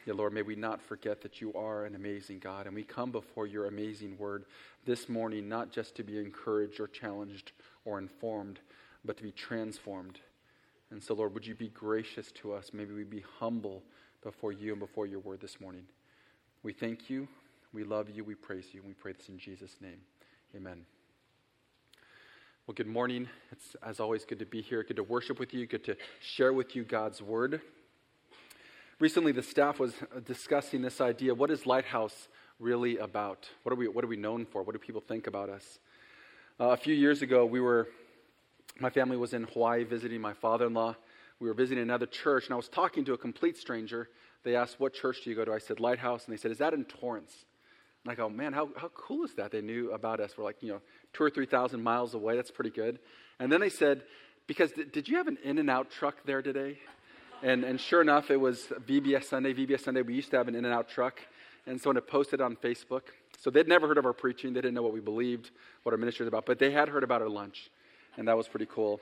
Yeah, Lord, may we not forget that you are an amazing God, and we come before your amazing word this morning, not just to be encouraged or challenged or informed, but to be transformed. And so, Lord, would you be gracious to us? Maybe we be humble before you and before your word this morning. We thank you, we love you, we praise you, and we pray this in Jesus' name. Amen. Well, good morning. It's, as always, good to be here, good to worship with you, good to share with you God's word. Recently, the staff was discussing this idea. What is Lighthouse really about? What are we known for? What do people think about us? A few years ago, my family was in Hawaii visiting my father-in-law. We were visiting another church, and I was talking to a complete stranger. They asked, "What church do you go to?" I said, "Lighthouse." And they said, "Is that in Torrance?" And I go, "Man, how cool is that?" They knew about us. We're like, 2,000 or 3,000 miles away. That's pretty good. And then they said, "Because did you have an In-N-Out truck there today?" And sure enough, it was VBS Sunday. VBS Sunday, we used to have an In-N-Out truck. And so when it posted on Facebook, so they'd never heard of our preaching. They didn't know what we believed, what our ministry was about. But they had heard about our lunch. And that was pretty cool.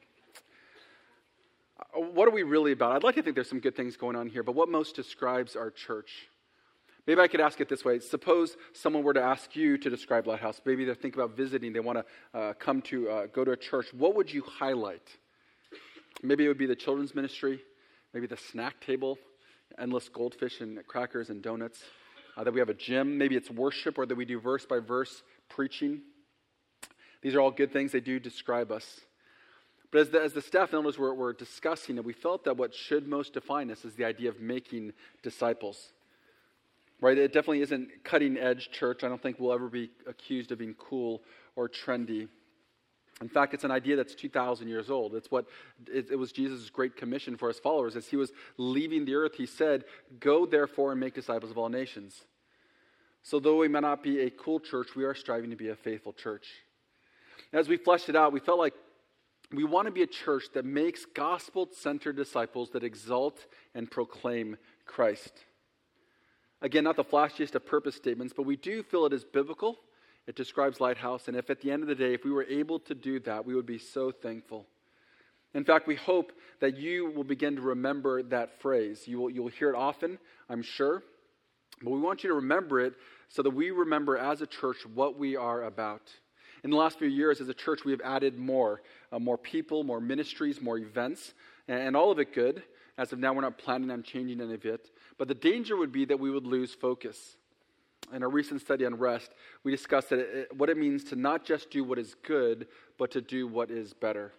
What are we really about? I'd like to think there's some good things going on here. But what most describes our church? Maybe I could ask it this way. Suppose someone were to ask you to describe Lighthouse. Maybe they're thinking about visiting. They want to go to a church. What would you highlight? Maybe it would be the children's ministry. Maybe the snack table, endless goldfish and crackers and donuts. That we have a gym. Maybe it's worship, or that we do verse by verse preaching. These are all good things. They do describe us. But as the staff elders were discussing it, we felt that what should most define us is the idea of making disciples. Right? It definitely isn't cutting edge church. I don't think we'll ever be accused of being cool or trendy. In fact, it's an idea that's 2,000 years old. It was Jesus' great commission for his followers. As he was leaving the earth, he said, "Go therefore and make disciples of all nations." So though we may not be a cool church, we are striving to be a faithful church. As we fleshed it out, we felt like we want to be a church that makes gospel-centered disciples that exalt and proclaim Christ. Again, not the flashiest of purpose statements, but we do feel it is biblical. It describes Lighthouse, and if at the end of the day, if we were able to do that, we would be so thankful. In fact, we hope that you will begin to remember that phrase. You'll hear it often, I'm sure, but we want you to remember it so that we remember as a church what we are about. In the last few years, as a church, we have added more people, more ministries, more events, and all of it good. As of now, we're not planning on changing any of it, but the danger would be that we would lose focus. In our recent study on rest, we discussed what it means to not just do what is good, but to do what is better.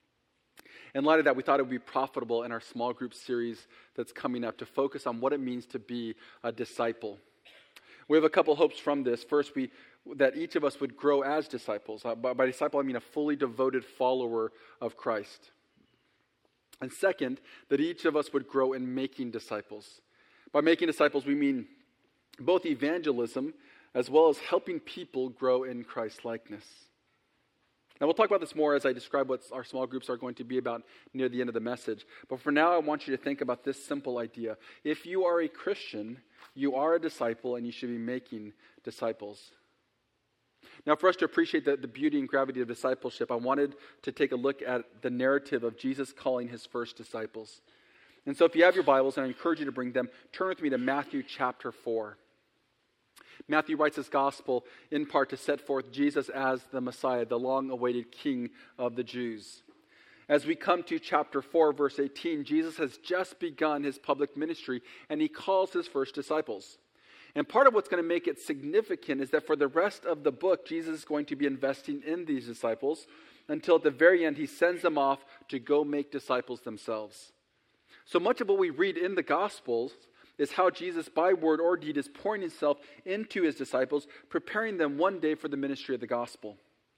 In light of that, we thought it would be profitable in our small group series that's coming up to focus on what it means to be a disciple. We have a couple hopes from this. First, that each of us would grow as disciples. By disciple, I mean a fully devoted follower of Christ. And second, that each of us would grow in making disciples. By making disciples, we mean both evangelism as well as helping people grow in Christ-likeness. Now, we'll talk about this more as I describe what our small groups are going to be about near the end of the message. But for now, I want you to think about this simple idea. If you are a Christian, you are a disciple, and you should be making disciples. Now, for us to appreciate the beauty and gravity of discipleship, I wanted to take a look at the narrative of Jesus calling his first disciples. And so if you have your Bibles, and I encourage you to bring them, turn with me to Matthew chapter 4. Matthew writes his gospel in part to set forth Jesus as the Messiah, the long-awaited King of the Jews. As we come to chapter 4, verse 18, Jesus has just begun his public ministry, and he calls his first disciples. And part of what's going to make it significant is that for the rest of the book, Jesus is going to be investing in these disciples until at the very end, he sends them off to go make disciples themselves. So much of what we read in the Gospels is how Jesus, by word or deed, is pouring himself into his disciples, preparing them one day for the ministry of the gospel.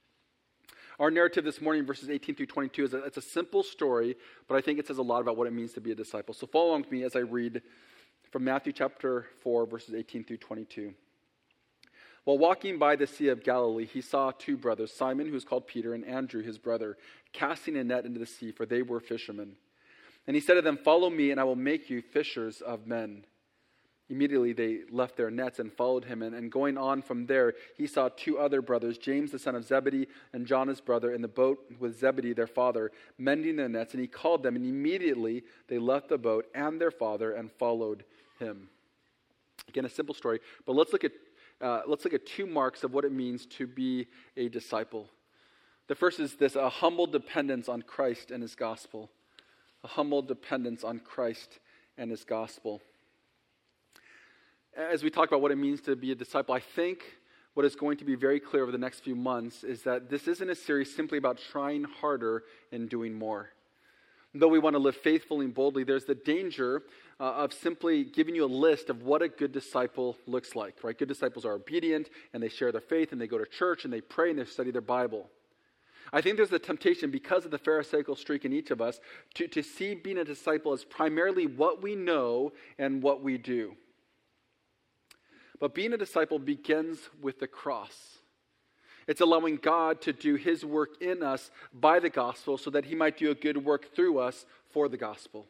Our narrative this morning, verses 18 through 22, it's a simple story, but I think it says a lot about what it means to be a disciple. So follow along with me as I read from Matthew chapter 4, verses 18 through 22. While walking by the Sea of Galilee, he saw two brothers, Simon, who is called Peter, and Andrew, his brother, casting a net into the sea, for they were fishermen. And he said to them, "Follow me, and I will make you fishers of men." Immediately they left their nets and followed him. And going on from there, he saw two other brothers, James the son of Zebedee and John his brother, in the boat with Zebedee their father, mending their nets. And he called them, and immediately they left the boat and their father and followed him. Again, a simple story, but let's look at two marks of what it means to be a disciple. The first is this: a humble dependence on Christ and his gospel. A humble dependence on Christ and his gospel. As we talk about what it means to be a disciple, I think what is going to be very clear over the next few months is that this isn't a series simply about trying harder and doing more. Though we want to live faithfully and boldly, there's the danger of simply giving you a list of what a good disciple looks like, right? Good disciples are obedient, and they share their faith, and they go to church, and they pray, and they study their Bible. I think there's a temptation, because of the Pharisaical streak in each of us, to see being a disciple as primarily what we know and what we do. But being a disciple begins with the cross. It's allowing God to do his work in us by the gospel so that he might do a good work through us for the gospel.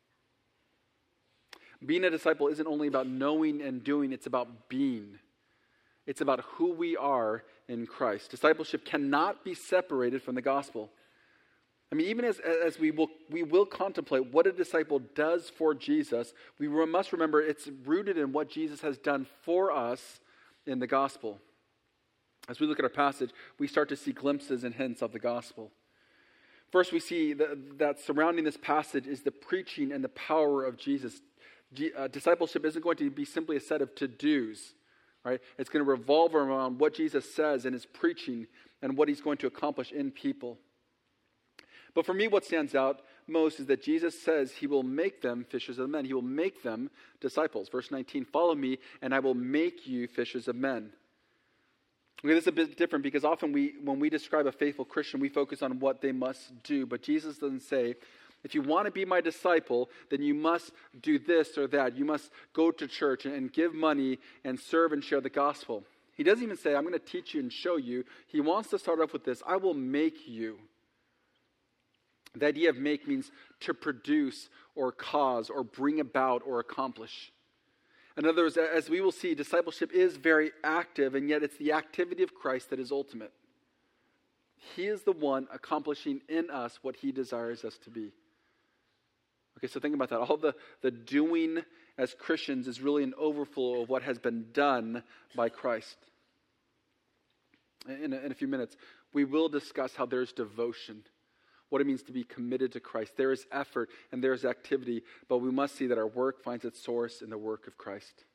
Being a disciple isn't only about knowing and doing, it's about being. It's about who we are in Christ. Discipleship cannot be separated from the gospel. I mean, even as we will contemplate what a disciple does for Jesus, we must remember it's rooted in what Jesus has done for us in the gospel. As we look at our passage, we start to see glimpses and hints of the gospel. First, we see that surrounding this passage is the preaching and the power of Jesus. Discipleship isn't going to be simply a set of to-dos, right? It's going to revolve around what Jesus says in his preaching and what he's going to accomplish in people. But for me, what stands out most is that Jesus says he will make them fishers of men. He will make them disciples. Verse 19, follow me and I will make you fishers of men. Okay, this is a bit different because often when we describe a faithful Christian, we focus on what they must do. But Jesus doesn't say, if you want to be my disciple, then you must do this or that. You must go to church and give money and serve and share the gospel. He doesn't even say, I'm going to teach you and show you. He wants to start off with this: I will make you. The idea of make means to produce or cause or bring about or accomplish. In other words, as we will see, discipleship is very active, and yet it's the activity of Christ that is ultimate. He is the one accomplishing in us what he desires us to be. Okay, so think about that. All the doing as Christians is really an overflow of what has been done by Christ. In a few minutes, we will discuss how there's devotion, what it means to be committed to Christ. There is effort and there is activity, but we must see that our work finds its source in the work of Christ.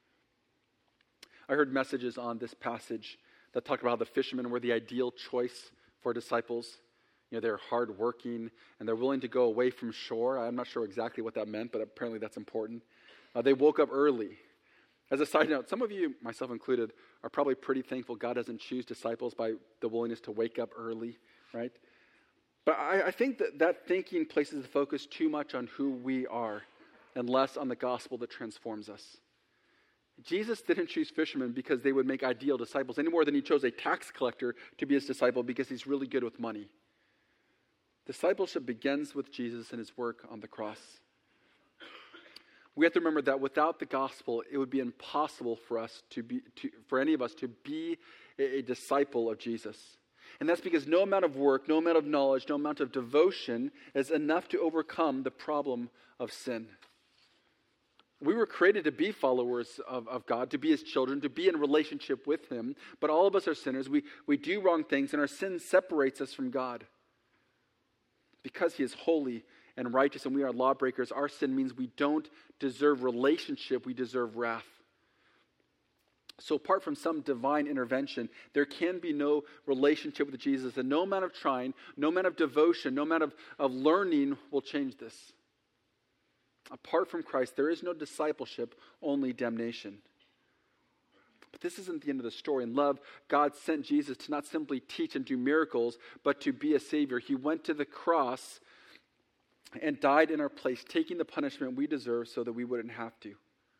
I heard messages on this passage that talked about how the fishermen were the ideal choice for disciples. You know, they're hardworking and they're willing to go away from shore. I'm not sure exactly what that meant, but apparently that's important. They woke up early. As a side note, some of you, myself included, are probably pretty thankful God doesn't choose disciples by the willingness to wake up early, right? But I think that thinking places the focus too much on who we are and less on the gospel that transforms us. Jesus didn't choose fishermen because they would make ideal disciples any more than he chose a tax collector to be his disciple because he's really good with money. Discipleship begins with Jesus and his work on the cross. We have to remember that without the gospel, it would be impossible for us for any of us to be a disciple of Jesus. And that's because no amount of work, no amount of knowledge, no amount of devotion is enough to overcome the problem of sin. We were created to be followers of God, to be his children, to be in relationship with him. But all of us are sinners. We do wrong things, and our sin separates us from God. Because he is holy and righteous and we are lawbreakers, our sin means we don't deserve relationship, we deserve wrath. So apart from some divine intervention, there can be no relationship with Jesus, and no amount of trying, no amount of devotion, no amount of learning will change this. Apart from Christ, there is no discipleship, only damnation. But this isn't the end of the story. In love, God sent Jesus to not simply teach and do miracles, but to be a Savior. He went to the cross and died in our place, taking the punishment we deserve so that we wouldn't have to.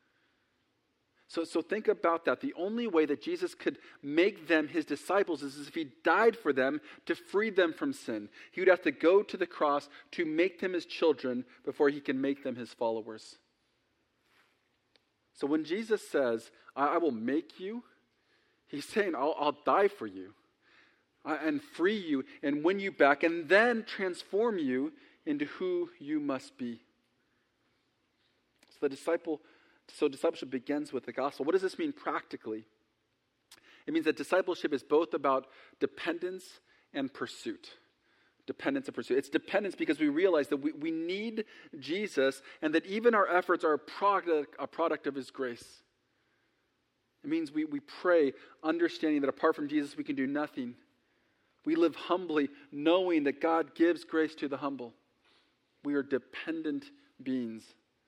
So think about that. The only way that Jesus could make them his disciples is if he died for them to free them from sin. He would have to go to the cross to make them his children before he can make them his followers. So when Jesus says, I will make you, he's saying, I'll die for you and free you and win you back and then transform you into who you must be. So discipleship begins with the gospel. What does this mean practically? It means that discipleship is both about dependence and pursuit. Dependence and pursuit. It's dependence because we realize that we need Jesus and that even our efforts are a product of his grace. It means we pray understanding that apart from Jesus we can do nothing. We live humbly knowing that God gives grace to the humble. We are dependent beings.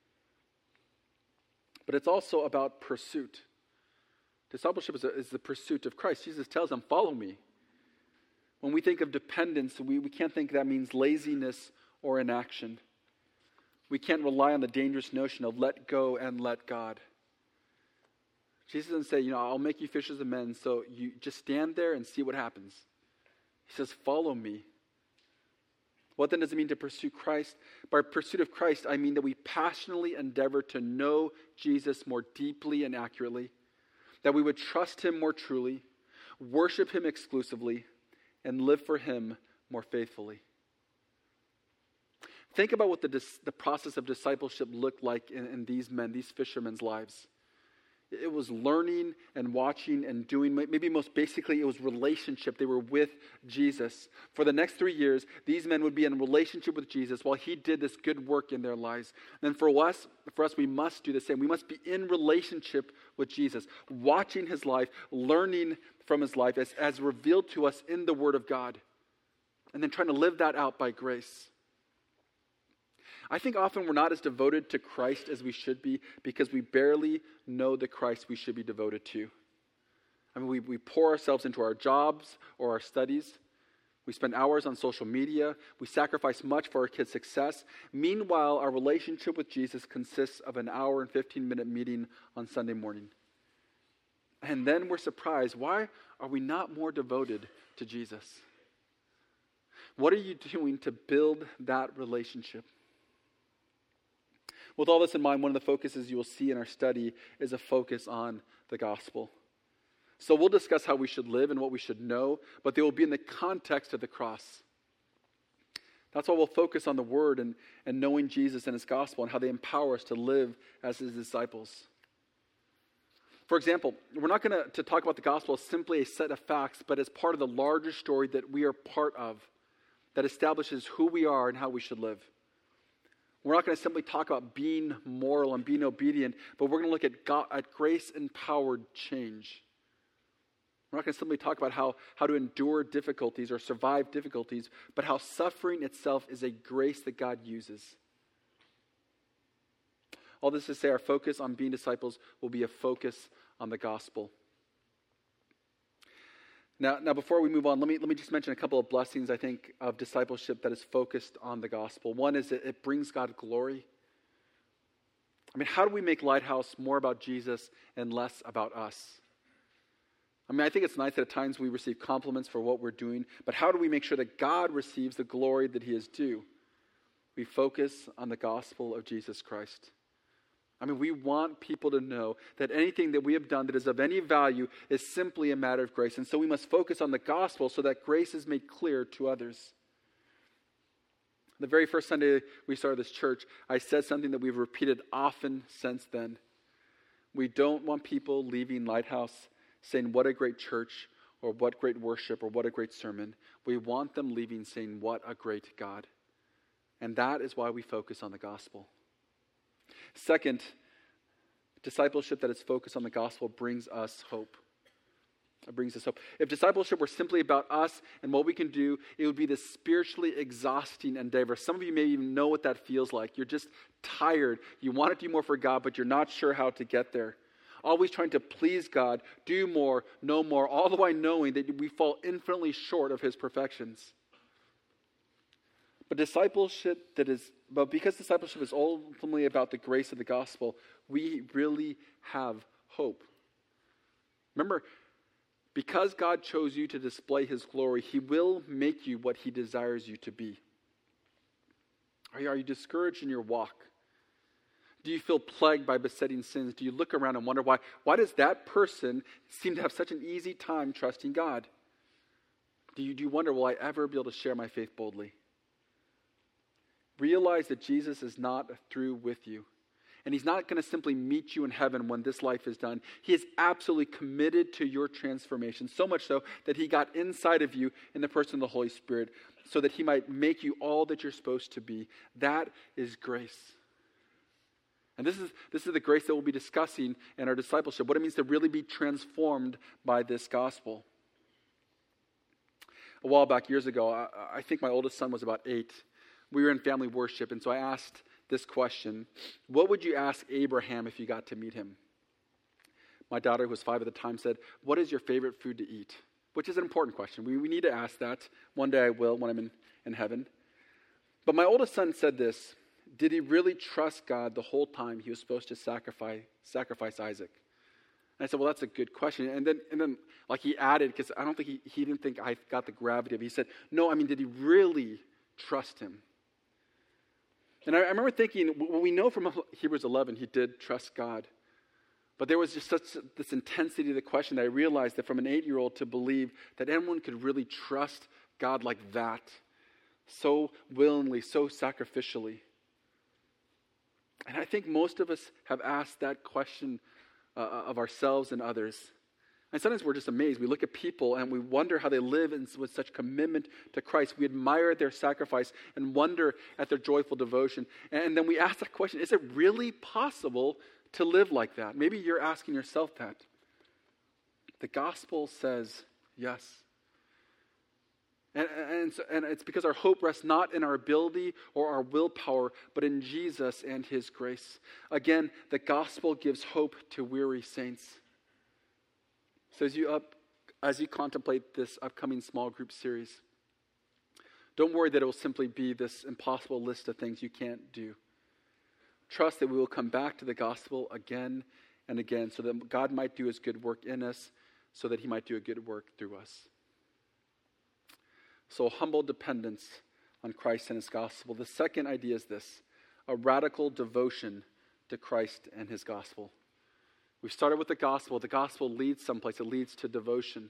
But it's also about pursuit. Discipleship is the pursuit of Christ. Jesus tells them, follow me. When we think of dependence, we can't think that means laziness or inaction. We can't rely on the dangerous notion of let go and let God. Jesus doesn't say, I'll make you fishers of men, so you just stand there and see what happens. He says, follow me. What then does it mean to pursue Christ? By pursuit of Christ, I mean that we passionately endeavor to know Jesus more deeply and accurately, that we would trust him more truly, worship him exclusively, and live for him more faithfully. Think about what the process of discipleship looked like in these men, these fishermen's lives. It was learning and watching and doing. Maybe most basically it was relationship. They were with Jesus. For the next 3 years, these men would be in relationship with Jesus while he did this good work in their lives. And for us, we must do the same. We must be in relationship with Jesus, watching his life, learning from his life as revealed to us in the Word of God, and then trying to live that out by grace. I think often we're not as devoted to Christ as we should be because we barely know the Christ we should be devoted to. I mean, we pour ourselves into our jobs or our studies. We spend hours on social media. We sacrifice much for our kids' success. Meanwhile, our relationship with Jesus consists of an hour and 15-minute meeting on Sunday morning. And then we're surprised. Why are we not more devoted to Jesus? What are you doing to build that relationship? With all this in mind, one of the focuses you will see in our study is a focus on the gospel. So we'll discuss how we should live and what we should know, but they will be in the context of the cross. That's why we'll focus on the Word and knowing Jesus and his gospel and how they empower us to live as his disciples. For example, we're not going to talk about the gospel as simply a set of facts, but as part of the larger story that we are part of that establishes who we are and how we should live. We're not going to simply talk about being moral and being obedient, but we're going to look at grace-empowered change. We're not going to simply talk about how to endure difficulties or survive difficulties, but how suffering itself is a grace that God uses. All this to say, our focus on being disciples will be a focus on the gospel. Now, before we move on, let me just mention a couple of blessings, I think, of discipleship that is focused on the gospel. One is that it brings God glory. I mean, how do we make Lighthouse more about Jesus and less about us? I mean, I think it's nice that at times we receive compliments for what we're doing, but how do we make sure that God receives the glory that he is due? We focus on the gospel of Jesus Christ. I mean, we want people to know that anything that we have done that is of any value is simply a matter of grace. And so we must focus on the gospel so that grace is made clear to others. The very first Sunday we started this church, I said something that we've repeated often since then. We don't want people leaving Lighthouse saying, what a great church, or what great worship, or what a great sermon. We want them leaving saying, what a great God. And that is why we focus on the gospel. Second, discipleship that is focused on the gospel brings us hope. It brings us hope. If discipleship were simply about us and what we can do, it would be this spiritually exhausting endeavor. Some of you may even know what that feels like. You're just tired. You want to do more for God, but you're not sure how to get there. Always trying to please God, do more, know more, all the while knowing that we fall infinitely short of his perfections. But because discipleship is ultimately about the grace of the gospel, we really have hope. Remember, because God chose you to display his glory, he will make you what he desires you to be. Are you discouraged in your walk? Do you feel plagued by besetting sins? Do you look around and wonder why does that person seem to have such an easy time trusting God? Do you wonder, will I ever be able to share my faith boldly? Realize that Jesus is not through with you. And he's not going to simply meet you in heaven when this life is done. He is absolutely committed to your transformation, so much so that he got inside of you in the person of the Holy Spirit so that he might make you all that you're supposed to be. That is grace. And this is the grace that we'll be discussing in our discipleship, what it means to really be transformed by this gospel. A while back, years ago, I think my oldest son was about 8. We were in family worship, and so I asked this question: what would you ask Abraham if you got to meet him? My daughter, who was 5 at the time, said, what is your favorite food to eat? Which is an important question. We need to ask that. One day I will when I'm in heaven. But my oldest son said this: did he really trust God the whole time he was supposed to sacrifice Isaac? And I said, well, that's a good question. And then like he added, because I don't think he didn't think I got the gravity of it. He said, no, I mean, did he really trust him? And I remember thinking, well, we know from Hebrews 11 he did trust God. But there was just this intensity to the question that I realized that from an 8-year-old to believe that anyone could really trust God like that, so willingly, so sacrificially. And I think most of us have asked that question of ourselves and others. And sometimes we're just amazed. We look at people and we wonder how they live with such commitment to Christ. We admire their sacrifice and wonder at their joyful devotion. And then we ask that question, is it really possible to live like that? Maybe you're asking yourself that. The gospel says yes. And it's because our hope rests not in our ability or our willpower, but in Jesus and his grace. Again, the gospel gives hope to weary saints. So as you contemplate this upcoming small group series, don't worry that it will simply be this impossible list of things you can't do. Trust that we will come back to the gospel again and again so that God might do his good work in us, so that he might do a good work through us. So humble dependence on Christ and his gospel. The second idea is this: a radical devotion to Christ and his gospel. We started with the gospel. The gospel leads someplace. It leads to devotion.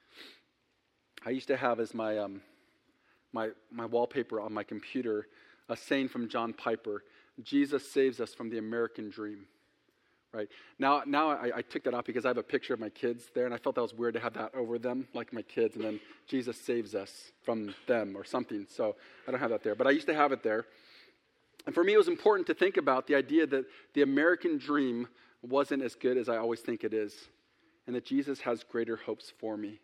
I used to have as my wallpaper on my computer a saying from John Piper: Jesus saves us from the American dream. Right? Now I took that out because I have a picture of my kids there, and I felt that was weird to have that over them, like my kids, and then Jesus saves us from them or something. So I don't have that there. But I used to have it there. And for me, it was important to think about the idea that the American dream wasn't as good as I always think it is, and that Jesus has greater hopes for me.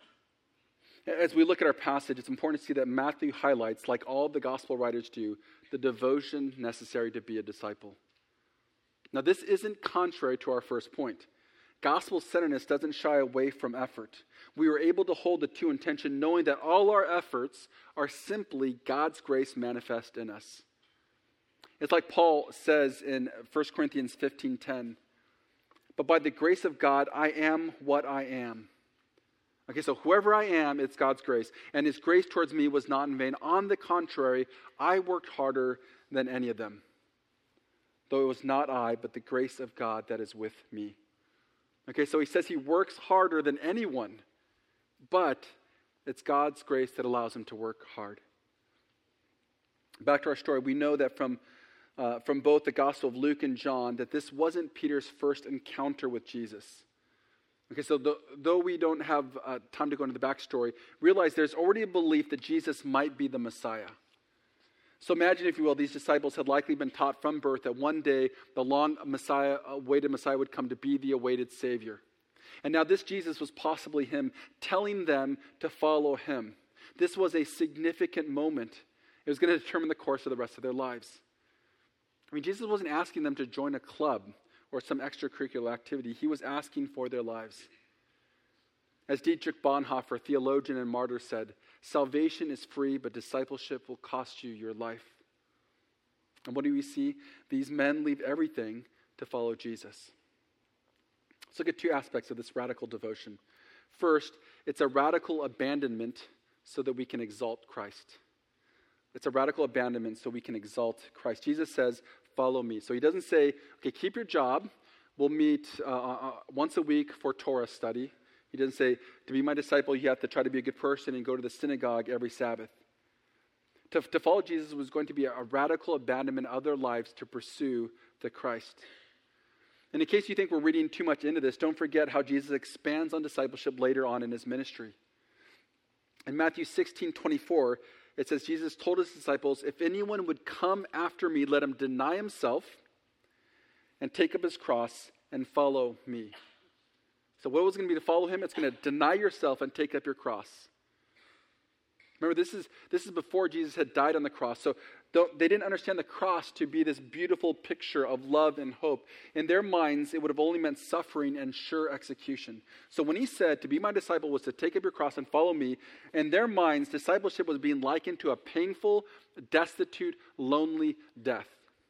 As we look at our passage, it's important to see that Matthew highlights, like all the gospel writers do, the devotion necessary to be a disciple. Now, this isn't contrary to our first point. Gospel-centeredness doesn't shy away from effort. We are able to hold the two in tension, knowing that all our efforts are simply God's grace manifest in us. It's like Paul says in 1 Corinthians 15:10, but by the grace of God, I am what I am. Okay, so whoever I am, it's God's grace. And his grace towards me was not in vain. On the contrary, I worked harder than any of them. Though it was not I, but the grace of God that is with me. Okay, so he says he works harder than anyone, but it's God's grace that allows him to work hard. Back to our story, we know that from both the Gospel of Luke and John, that this wasn't Peter's first encounter with Jesus. Okay, so though we don't have time to go into the backstory, realize there's already a belief that Jesus might be the Messiah. So imagine, if you will, these disciples had likely been taught from birth that one day the awaited Messiah would come to be the awaited Savior. And now this Jesus was possibly him, telling them to follow him. This was a significant moment. It was going to determine the course of the rest of their lives. I mean, Jesus wasn't asking them to join a club or some extracurricular activity. He was asking for their lives. As Dietrich Bonhoeffer, theologian and martyr, said, salvation is free, but discipleship will cost you your life. And what do we see? These men leave everything to follow Jesus. Let's look at two aspects of this radical devotion. First, it's a radical abandonment so that we can exalt Christ. It's a radical abandonment so we can exalt Christ. Jesus says, follow me. So he doesn't say, okay, keep your job. We'll meet once a week for Torah study. He doesn't say, to be my disciple, you have to try to be a good person and go to the synagogue every Sabbath. To follow Jesus was going to be a radical abandonment of their lives to pursue the Christ. And in case you think we're reading too much into this, don't forget how Jesus expands on discipleship later on in his ministry. In Matthew 16:24, it says, Jesus told his disciples, if anyone would come after me, let him deny himself and take up his cross and follow me. So what was going to be to follow him? It's going to deny yourself and take up your cross. Remember, this is before Jesus had died on the cross. So they didn't understand the cross to be this beautiful picture of love and hope. In their minds, it would have only meant suffering and sure execution. So when he said, to be my disciple was to take up your cross and follow me, in their minds, discipleship was being likened to a painful, destitute, lonely death.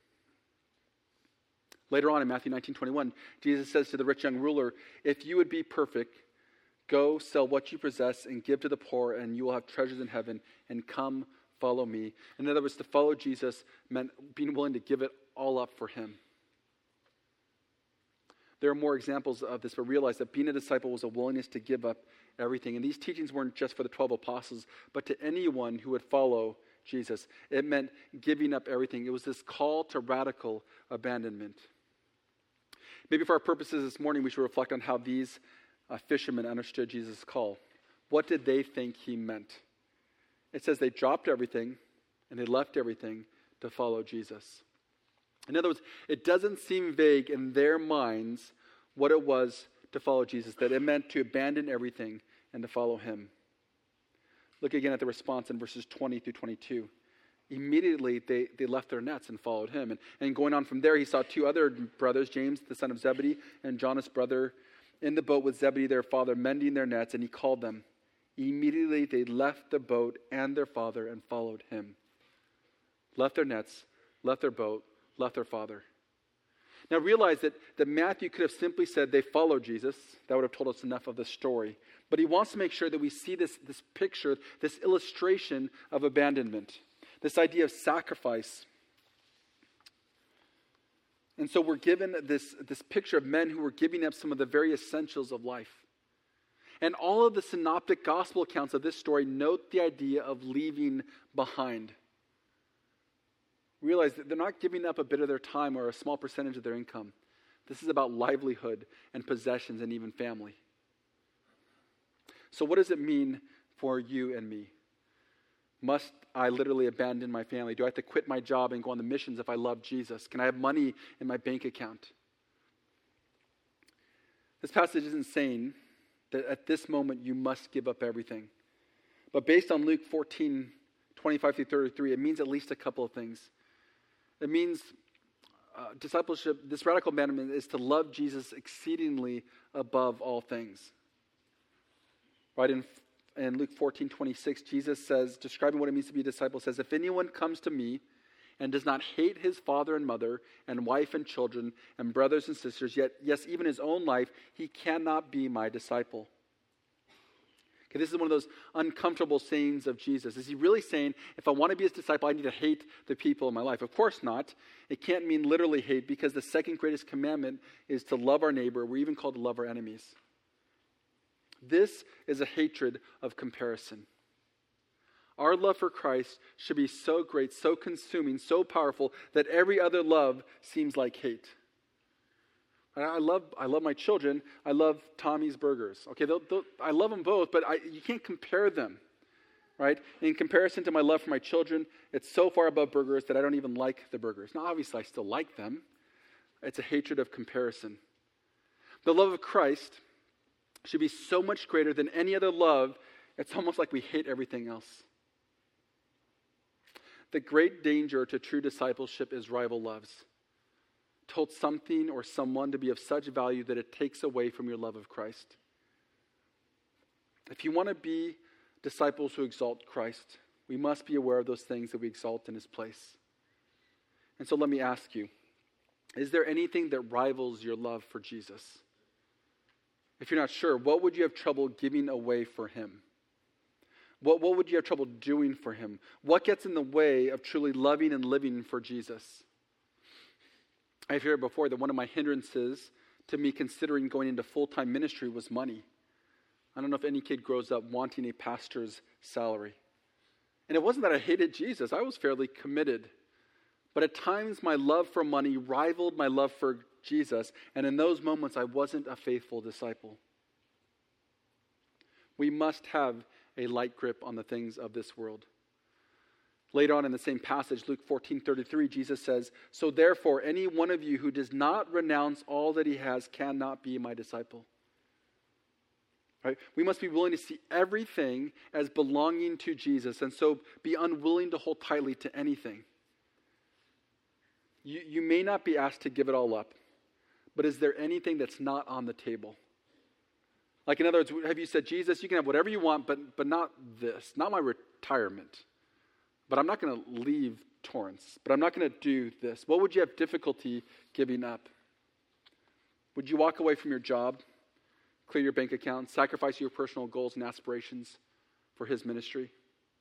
Later on in Matthew 19:21, Jesus says to the rich young ruler, if you would be perfect, go sell what you possess and give to the poor, and you will have treasures in heaven, and come follow me. In other words, to follow Jesus meant being willing to give it all up for him. There are more examples of this, but realize that being a disciple was a willingness to give up everything. And these teachings weren't just for the 12 apostles, but to anyone who would follow Jesus. It meant giving up everything. It was this call to radical abandonment. Maybe for our purposes this morning, we should reflect on how these fishermen understood Jesus' call. What did they think he meant? It says they dropped everything and they left everything to follow Jesus. In other words, it doesn't seem vague in their minds what it was to follow Jesus, that it meant to abandon everything and to follow him. Look again at the response in verses 20 through 22. Immediately, they left their nets and followed him. And going on from there, he saw two other brothers, James, the son of Zebedee, and John, his brother, in the boat with Zebedee, their father, mending their nets, and he called them. Immediately, they left the boat and their father and followed him. Left their nets, left their boat, left their father. Now realize that Matthew could have simply said they followed Jesus. That would have told us enough of the story. But he wants to make sure that we see this picture, this illustration of abandonment. This idea of sacrifice. And so we're given this picture of men who were giving up some of the very essentials of life. And all of the synoptic gospel accounts of this story note the idea of leaving behind. Realize that they're not giving up a bit of their time or a small percentage of their income. This is about livelihood and possessions and even family. So what does it mean for you and me? Must I literally abandon my family? Do I have to quit my job and go on the missions if I love Jesus? Can I have money in my bank account? This passage isn't saying that at this moment you must give up everything. But based on Luke 14:25 through 33, it means at least a couple of things. It means discipleship, this radical abandonment is to love Jesus exceedingly above all things. Right in Luke 14:26, Jesus says, describing what it means to be a disciple, says, if anyone comes to me and does not hate his father and mother and wife and children and brothers and sisters, yet, yes, even his own life, he cannot be my disciple. Okay, this is one of those uncomfortable sayings of Jesus. Is he really saying, if I want to be his disciple, I need to hate the people in my life? Of course not. It can't mean literally hate, because the second greatest commandment is to love our neighbor. We're even called to love our enemies. This is a hatred of comparison. Our love for Christ should be so great, so consuming, so powerful that every other love seems like hate. I love my children. I love Tommy's Burgers. Okay, I love them both, but you can't compare them, right? In comparison to my love for my children, it's so far above burgers that I don't even like the burgers. Now, obviously, I still like them. It's a hatred of comparison. The love of Christ should be so much greater than any other love, it's almost like we hate everything else. The great danger to true discipleship is rival loves. Told something or someone to be of such value that it takes away from your love of Christ. If you want to be disciples who exalt Christ, we must be aware of those things that we exalt in his place. And so let me ask you, is there anything that rivals your love for Jesus? If you're not sure, what would you have trouble giving away for him? What would you have trouble doing for him? What gets in the way of truly loving and living for Jesus? I've heard before that one of my hindrances to me considering going into full-time ministry was money. I don't know if any kid grows up wanting a pastor's salary. And it wasn't that I hated Jesus. I was fairly committed. But at times my love for money rivaled my love for Jesus. And in those moments I wasn't a faithful disciple. We must have a light grip on the things of this world. Later on in the same passage, Luke 14:33, Jesus says, "So therefore, any one of you who does not renounce all that he has cannot be my disciple." Right? We must be willing to see everything as belonging to Jesus, and so be unwilling to hold tightly to anything. You may not be asked to give it all up, but is there anything that's not on the table? Like, in other words, have you said, Jesus, you can have whatever you want, but not this, not my retirement. But I'm not going to leave Torrance. But I'm not going to do this. What would you have difficulty giving up? Would you walk away from your job, clear your bank account, sacrifice your personal goals and aspirations for his ministry?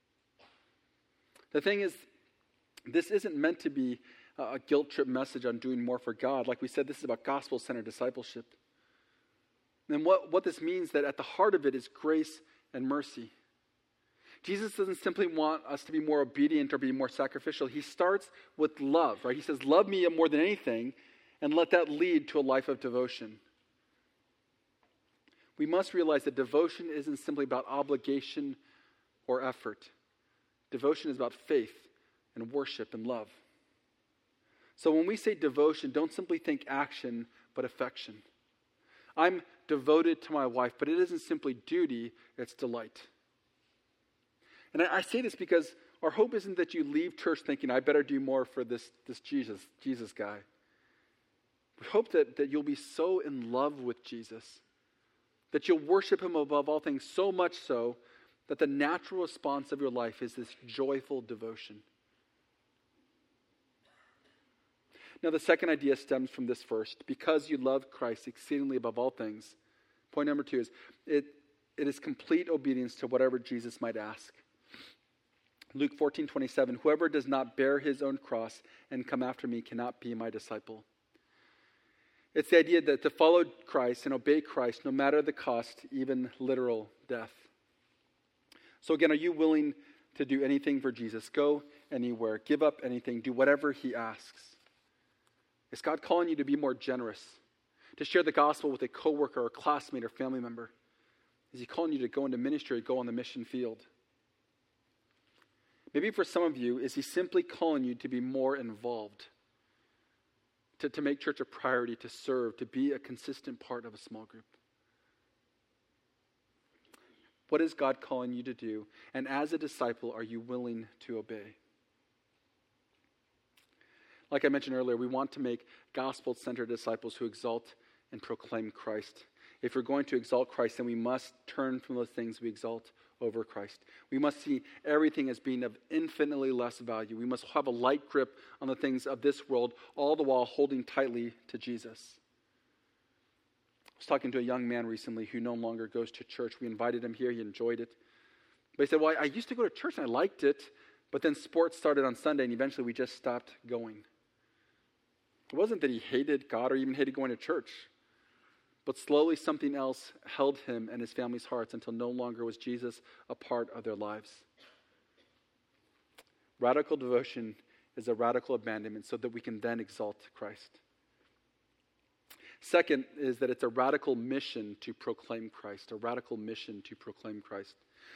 The thing is, this isn't meant to be a guilt trip message on doing more for God. Like we said, this is about gospel-centered discipleship. And what this means, that at the heart of it is grace and mercy. Jesus doesn't simply want us to be more obedient or be more sacrificial. He starts with love, right? He says, love me more than anything, and let that lead to a life of devotion. We must realize that devotion isn't simply about obligation or effort. Devotion is about faith and worship and love. So when we say devotion, don't simply think action, but affection. I'm devoted to my wife, but it isn't simply duty, it's delight. And I say this because our hope isn't that you leave church thinking, I better do more for this Jesus guy. We hope that you'll be so in love with Jesus, that you'll worship him above all things, so much so that the natural response of your life is this joyful devotion. Now, the second idea stems from this first. Because you love Christ exceedingly above all things, point number 2 is it is complete obedience to whatever Jesus might ask. Luke 14:27, whoever does not bear his own cross and come after me cannot be my disciple. It's the idea that to follow Christ and obey Christ, no matter the cost, even literal death. So again, are you willing to do anything for Jesus? Go anywhere, give up anything, do whatever he asks. Is God calling you to be more generous? To share the gospel with a coworker or classmate or family member? Is he calling you to go into ministry or go on the mission field? Maybe for some of you, is he simply calling you to be more involved? To make church a priority, to serve, to be a consistent part of a small group? What is God calling you to do? And as a disciple, are you willing to obey? Like I mentioned earlier, we want to make gospel-centered disciples who exalt and proclaim Christ. If we're going to exalt Christ, then we must turn from those things we exalt over Christ. We must see everything as being of infinitely less value. We must have a light grip on the things of this world, all the while holding tightly to Jesus. I was talking to a young man recently who no longer goes to church. We invited him here. He enjoyed it. But he said, well, I used to go to church and I liked it, but then sports started on Sunday and eventually we just stopped going. It wasn't that he hated God or even hated going to church, but slowly something else held him and his family's hearts until no longer was Jesus a part of their lives. Radical devotion is a radical abandonment so that we can then exalt Christ. Second is that it's a radical mission to proclaim Christ, a radical mission to proclaim Christ.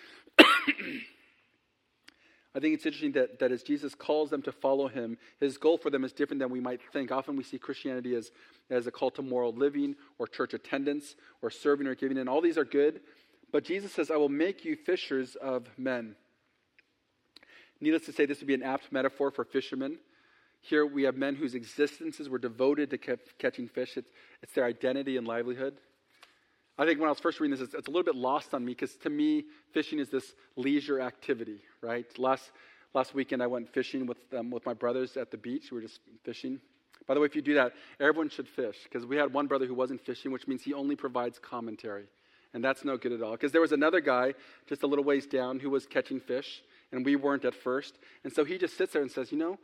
I think it's interesting that as Jesus calls them to follow him, his goal for them is different than we might think. Often we see Christianity as a call to moral living or church attendance or serving or giving, and all these are good. But Jesus says, I will make you fishers of men. Needless to say, this would be an apt metaphor for fishermen. Here we have men whose existences were devoted to catching fish. It's their identity and livelihood. I think when I was first reading this, it's a little bit lost on me because to me, fishing is this leisure activity, right? Last weekend, I went fishing with my brothers at the beach. We were just fishing. By the way, if you do that, everyone should fish because we had one brother who wasn't fishing, which means he only provides commentary. And that's no good at all because there was another guy just a little ways down who was catching fish and we weren't at first. And so he just sits there and says,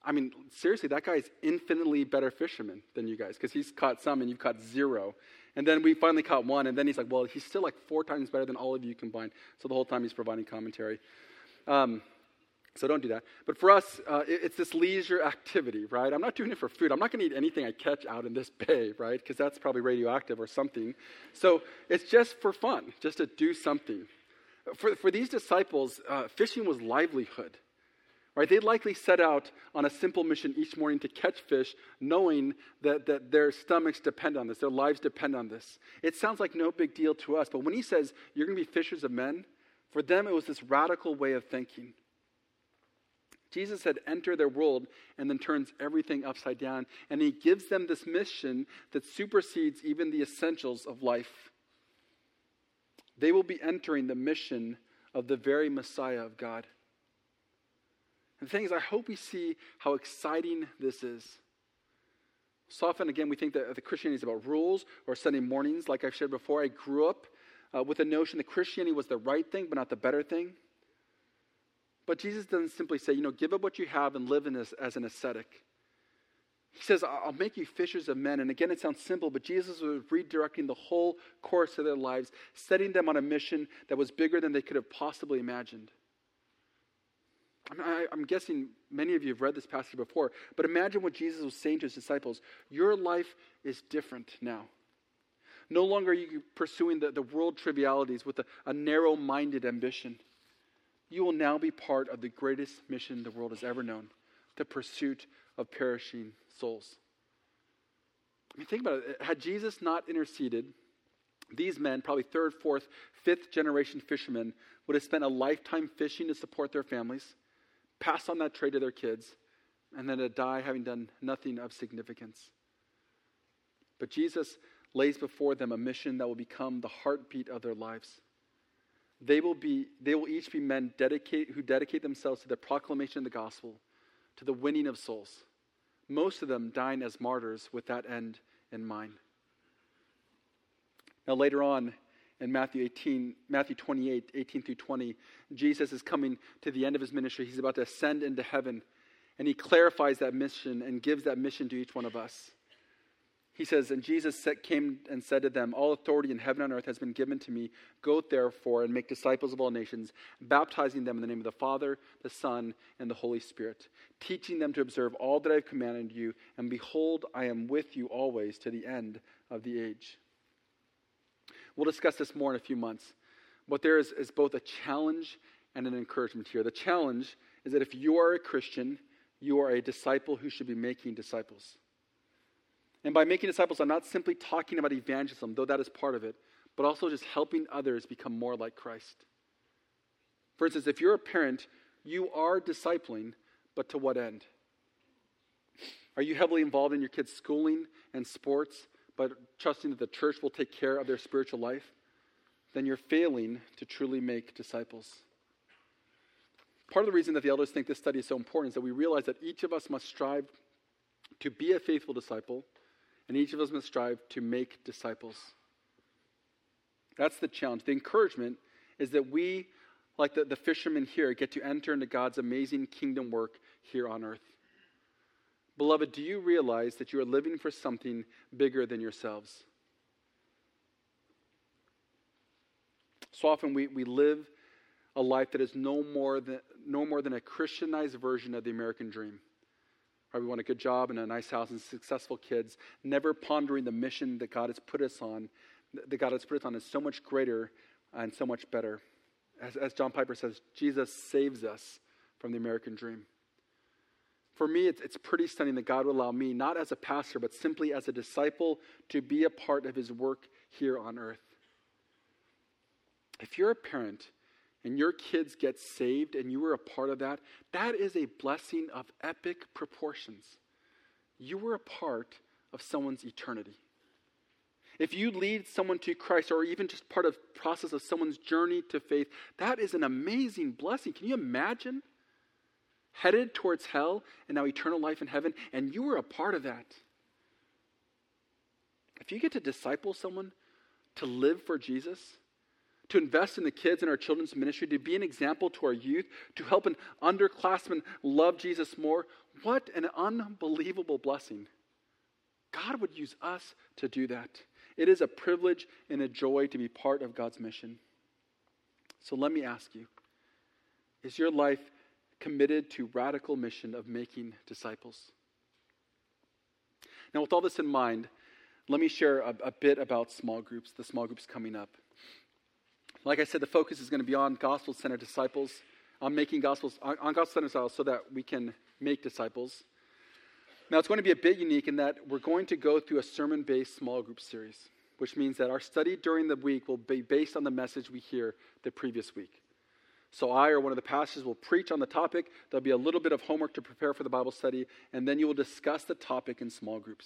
I mean, seriously, that guy's infinitely better fisherman than you guys, because he's caught some and you've caught zero. And then we finally caught one, and then he's like, well, he's still like 4 times better than all of you combined. So the whole time he's providing commentary. So don't do that. But for us, it's this leisure activity, right? I'm not doing it for food. I'm not going to eat anything I catch out in this bay, right? Because that's probably radioactive or something. So it's just for fun, just to do something. For these disciples, fishing was livelihood, right? They likely set out on a simple mission each morning to catch fish, knowing that their stomachs depend on this, their lives depend on this. It sounds like no big deal to us, but when he says, you're going to be fishers of men, for them it was this radical way of thinking. Jesus had entered their world and then turns everything upside down, and he gives them this mission that supersedes even the essentials of life. They will be entering the mission of the very Messiah of God. And the thing is, I hope we see how exciting this is. So often, again, we think that the Christianity is about rules or Sunday mornings. Like I've shared before, I grew up with the notion that Christianity was the right thing, but not the better thing. But Jesus doesn't simply say, give up what you have and live in this as an ascetic. He says, I'll make you fishers of men. And again, it sounds simple, but Jesus was redirecting the whole course of their lives, setting them on a mission that was bigger than they could have possibly imagined. I'm guessing many of you have read this passage before, but imagine what Jesus was saying to his disciples. Your life is different now. No longer are you pursuing the world trivialities with a narrow-minded ambition. You will now be part of the greatest mission the world has ever known, the pursuit of perishing souls. I mean, think about it. Had Jesus not interceded, these men, probably 3rd, 4th, 5th generation fishermen, would have spent a lifetime fishing to support their families, pass on that trade to their kids, and then to die having done nothing of significance. But Jesus lays before them a mission that will become the heartbeat of their lives. They will each be men who dedicate themselves to the proclamation of the gospel, to the winning of souls. Most of them dying as martyrs with that end in mind. Now later on in Matthew 28, 18 through 20, Jesus is coming to the end of his ministry. He's about to ascend into heaven, and he clarifies that mission and gives that mission to each one of us. He says, and Jesus came and said to them, all authority in heaven and earth has been given to me. Go therefore and make disciples of all nations, baptizing them in the name of the Father, the Son, and the Holy Spirit, teaching them to observe all that I have commanded you. And behold, I am with you always to the end of the age. We'll discuss this more in a few months. But there is both a challenge and an encouragement here. The challenge is that if you are a Christian, you are a disciple who should be making disciples. And by making disciples, I'm not simply talking about evangelism, though that is part of it, but also just helping others become more like Christ. For instance, if you're a parent, you are discipling, but to what end? Are you heavily involved in your kids' schooling and sports, but trusting that the church will take care of their spiritual life? Then you're failing to truly make disciples. Part of the reason that the elders think this study is so important is that we realize that each of us must strive to be a faithful disciple, and each of us must strive to make disciples. That's the challenge. The encouragement is that we, like the fishermen here, get to enter into God's amazing kingdom work here on earth. Beloved, do you realize that you are living for something bigger than yourselves? So often we live a life that is no more than a Christianized version of the American dream. Right, we want a good job and a nice house and successful kids, never pondering the mission that God has put us on. That God has put us on is so much greater and so much better. As John Piper says, Jesus saves us from the American dream. For me, it's pretty stunning that God would allow me, not as a pastor, but simply as a disciple, to be a part of his work here on earth. If you're a parent and your kids get saved and you were a part of that, that is a blessing of epic proportions. You were a part of someone's eternity. If you lead someone to Christ, or even just part of the process of someone's journey to faith, that is an amazing blessing. Can you imagine? Headed towards hell and now eternal life in heaven, and you were a part of that. If you get to disciple someone to live for Jesus, to invest in the kids in our children's ministry, to be an example to our youth, to help an underclassman love Jesus more. What an unbelievable blessing. God would use us to do that. It is a privilege and a joy to be part of God's mission. So let me ask you, is your life committed to radical mission of making disciples? Now, with all this in mind, let me share a bit about small groups, the small groups coming up. Like I said, the focus is going to be on gospel-centered disciples, on making on gospel-centered disciples so that we can make disciples. Now, it's going to be a bit unique in that we're going to go through a sermon-based small group series, which means that our study during the week will be based on the message we hear the previous week. So I or one of the pastors will preach on the topic. There'll be a little bit of homework to prepare for the Bible study, and then you will discuss the topic in small groups.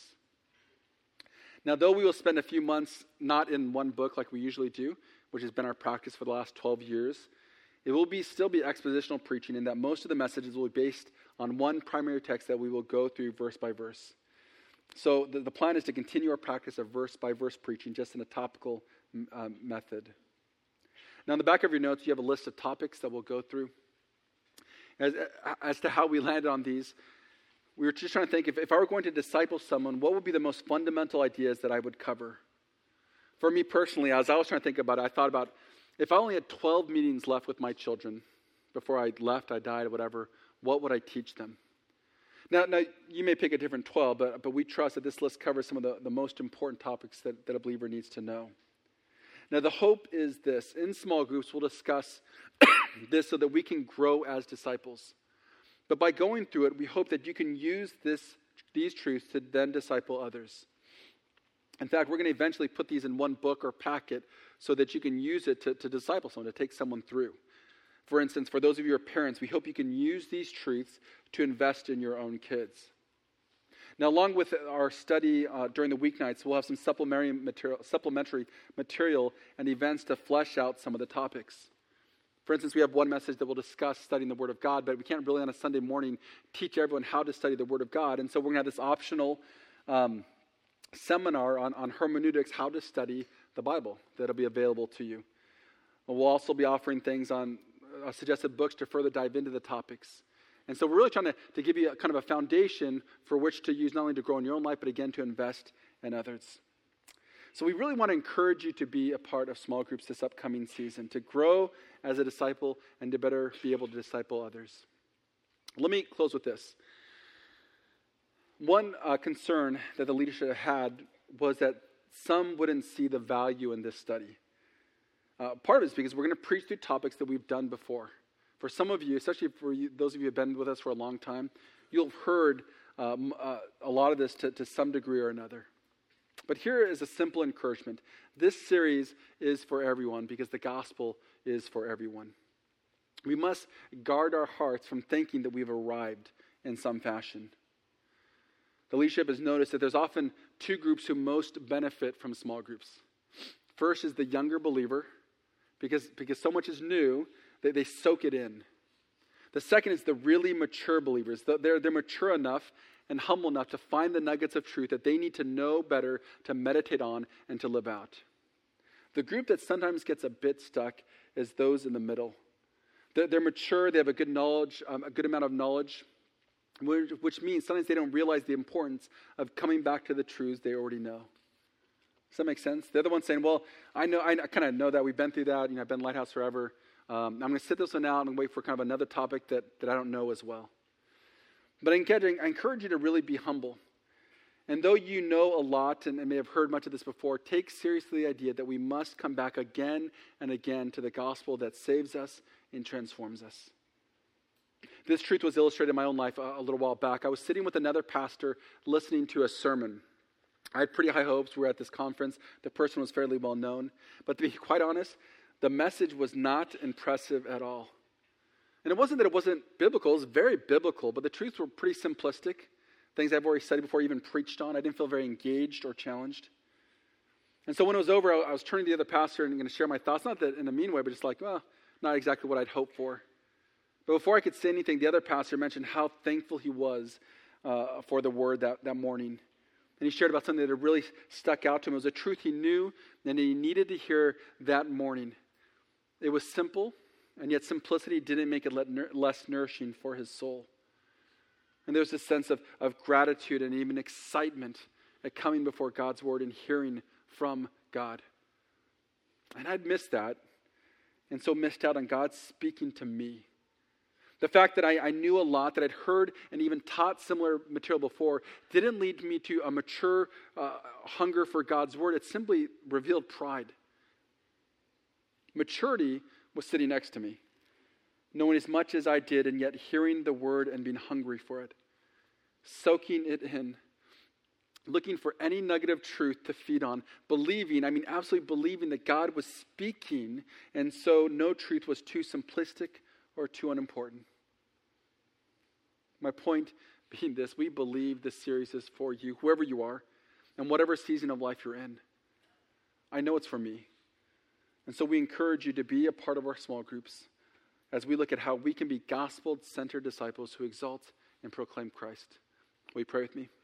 Now, though we will spend a few months not in one book like we usually do, which has been our practice for the last 12 years, it will still be expositional preaching in that most of the messages will be based on one primary text that we will go through verse by verse. So the plan is to continue our practice of verse-by-verse preaching just in a topical method. Now, in the back of your notes, you have a list of topics that we'll go through. As to how we landed on these, we were just trying to think, if I were going to disciple someone, what would be the most fundamental ideas that I would cover? For me personally, as I was trying to think about it, I thought about, if I only had 12 meetings left with my children before I left, I died, whatever, what would I teach them? Now you may pick a different 12, but we trust that this list covers some of the most important topics that a believer needs to know. Now, the hope is this. In small groups, we'll discuss this so that we can grow as disciples. But by going through it, we hope that you can use these truths to then disciple others. In fact, we're going to eventually put these in one book or packet so that you can use it to disciple someone, to take someone through. For instance, for those of you who are parents, we hope you can use these truths to invest in your own kids. Now, along with our study during the weeknights, we'll have some supplementary material and events to flesh out some of the topics. For instance, we have one message that we'll discuss studying the Word of God, but we can't really on a Sunday morning teach everyone how to study the Word of God. And so we're going to have this optional seminar on hermeneutics, how to study the Bible, that'll be available to you. We'll also be offering things on suggested books to further dive into the topics. And so we're really trying to give you a kind of a foundation for which to use not only to grow in your own life, but again to invest in others. So we really want to encourage you to be a part of small groups this upcoming season, to grow as a disciple and to better be able to disciple others. Let me close with this. One concern that the leadership had was that some wouldn't see the value in this study. Part of it is because we're going to preach through topics that we've done before. For some of you, especially for you, those of you who have been with us for a long time, you'll have heard a lot of this to some degree or another. But here is a simple encouragement. This series is for everyone because the gospel is for everyone. We must guard our hearts from thinking that we've arrived in some fashion. The leadership has noticed that there's often two groups who most benefit from small groups. First is the younger believer, because so much is new, they soak it in. The second is the really mature believers. They're mature enough and humble enough to find the nuggets of truth that they need to know better, to meditate on, and to live out. The group that sometimes gets a bit stuck is those in the middle. They're mature, they have a good amount of knowledge, which means sometimes they don't realize the importance of coming back to the truths they already know. Does that make sense? They're the ones saying, well, I kind of know that. We've been through that. I've been Lighthouse forever. I'm going to sit this one out and wait for kind of another topic that I don't know as well. But I encourage you to really be humble. And though you know a lot and may have heard much of this before, take seriously the idea that we must come back again and again to the gospel that saves us and transforms us. This truth was illustrated in my own life a little while back. I was sitting with another pastor listening to a sermon. I had pretty high hopes. We were at this conference. The person was fairly well known. But to be quite honest, the message was not impressive at all. And it wasn't that it wasn't biblical. It was very biblical, but the truths were pretty simplistic. Things I've already studied before, even preached on. I didn't feel very engaged or challenged. And so when it was over, I was turning to the other pastor and going to share my thoughts. Not that in a mean way, but just like, well, not exactly what I'd hoped for. But before I could say anything, the other pastor mentioned how thankful he was for the word that morning. And he shared about something that had really stuck out to him. It was a truth he knew and he needed to hear that morning. It was simple, and yet simplicity didn't make it less nourishing for his soul. And there's a sense of gratitude and even excitement at coming before God's word and hearing from God. And I'd missed that, and so missed out on God speaking to me. The fact that I knew a lot, that I'd heard and even taught similar material before, didn't lead me to a mature hunger for God's word. It simply revealed pride. Maturity was sitting next to me, knowing as much as I did, and yet hearing the word and being hungry for it, soaking it in, looking for any nugget of truth to feed on, absolutely believing that God was speaking, and so no truth was too simplistic or too unimportant. My point being this: we believe this series is for you, whoever you are, and whatever season of life you're in. I know it's for me. And so we encourage you to be a part of our small groups as we look at how we can be gospel-centered disciples who exalt and proclaim Christ. Will you pray with me?